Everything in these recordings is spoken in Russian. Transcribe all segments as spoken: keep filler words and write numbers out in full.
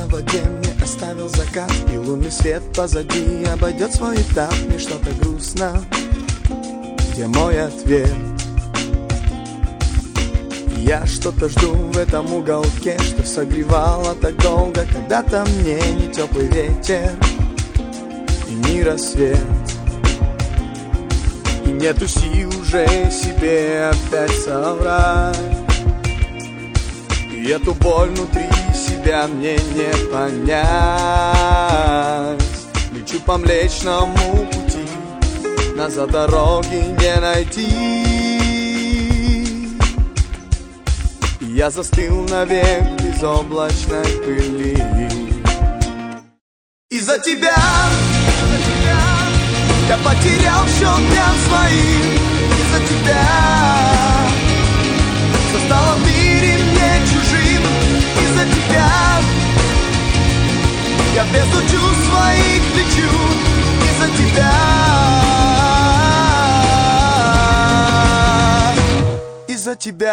воде мне оставил закат, и лунный свет позади обойдет свой этап. Мне что-то грустно, где мой ответ? Я что-то жду в этом уголке, что согревало так долго. Когда-то мне не теплый ветер и не рассвет. И нету сил уже себе опять соврать, и эту боль внутри себя мне не понять. Лечу по Млечному пути, назад дороги не найти. Я застыл навек в безоблачной пыли. Из-за тебя я потерял все дня своим. Из-за тебя все стало в мире мне чужим. Из-за тебя я без чувств своих лечу. Из-за тебя, из-за тебя.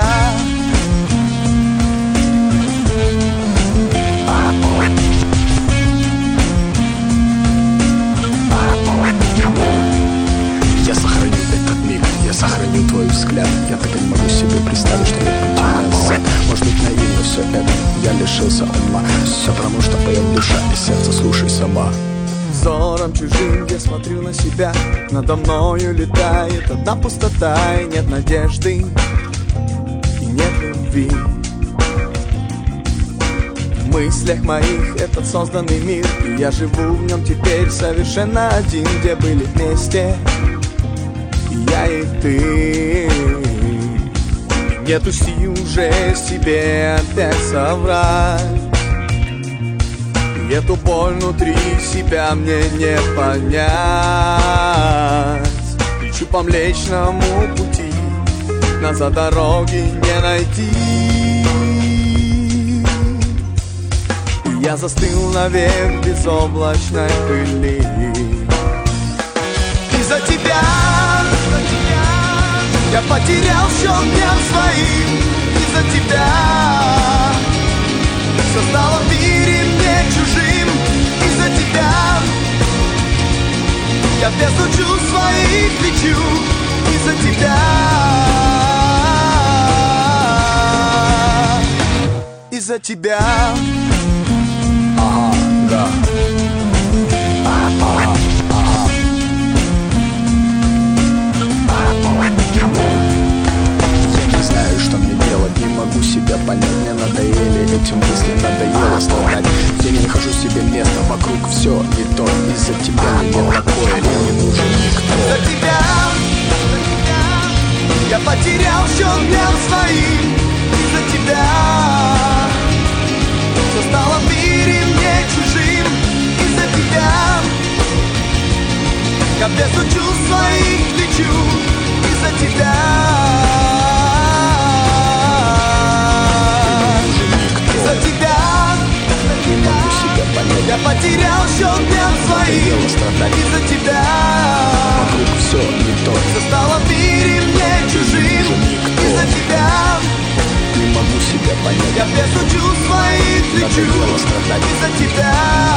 Я сохраню этот миг, я сохраню твой взгляд. Я так и не могу себе представить, что нет пути назад. Может быть наивно все это, я лишился ума. Все потому, что поет душа и сердце, слушай сама. Взором чужим я смотрю на себя. Надо мною летает одна пустота, и нет надежды, и нет любви. В мыслях моих этот созданный мир, и я живу в нем теперь совершенно один. Где были вместе я и ты. Нету сил уже себе опять соврать, и эту боль внутри себя мне не понять. Лечу по Млечному пути, назад дороги не найти. И я застыл навек в безоблачной пыли. Из-за тебя я потерял все дням своим. Из-за тебя все стало в мире мне чужим. Из-за тебя я без чувств своих лечу. Из-за тебя, из-за тебя. Ага, да. Ага, ага. Я не знаю, что мне делать, не могу себя понять. Мне надоели эти мысли, надоело страдать. Я не нахожу себе места, вокруг все не то. Из-за тебя мне нет покоя, мне не нужен никто. Из-за тебя я потерял все дням своим. Из-за тебя все стало в мире мне чужим. Из-за тебя я без чувств своих лечу. Из-за тебя, из-за тебя не могу себя понять. я потерял все дням своим. Из-за тебя вокруг все не то. все стало в мире мне чужим. Из-за тебя не могу себя понять. я без чувств своих лечу. Надоело страдать. Из-за тебя.